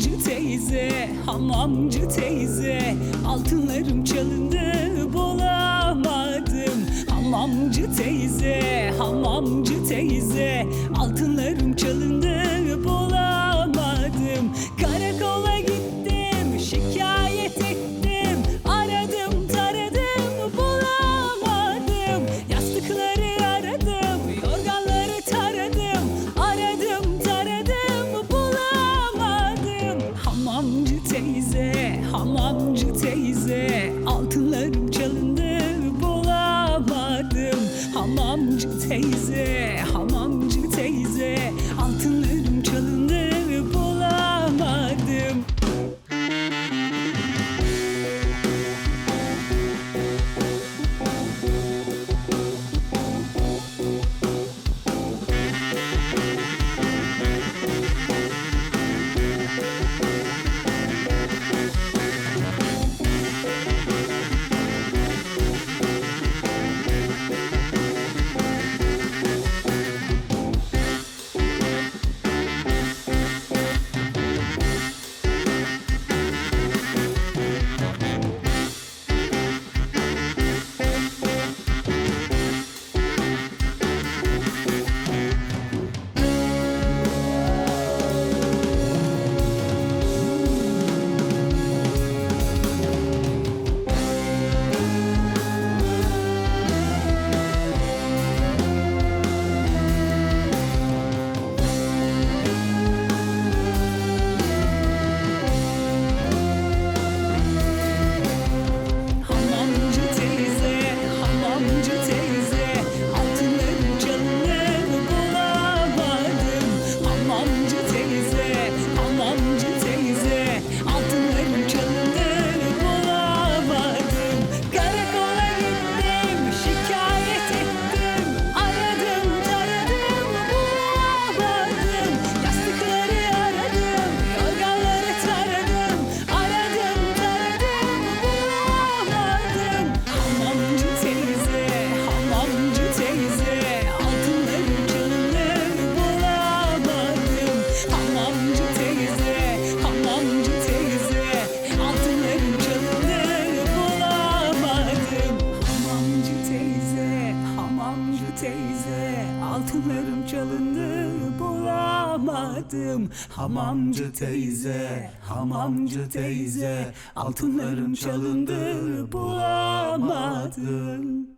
Hamamcı teyze, hamamcı teyze, altınlarım çalındı bulamadım. Hamamcı teyze, hamamcı teyze, altınlarım çalındı bulamadım. Karakola gittim, şikayet ettim, aradım taradım bulamadım. Yastıkları aradım, yorganları taradım, aradım taradım bulamadım. Hamamcı teyze, hamamcı teyze, altınlarım çalındı bulamadım. Hamamcı teyze, hamamcı teyze, altınlarım çalındı bulamadım. Altınlarım çalındı bulamadım. Hamamcı teyze, hamamcı teyze, altınlarım çalındı bulamadım.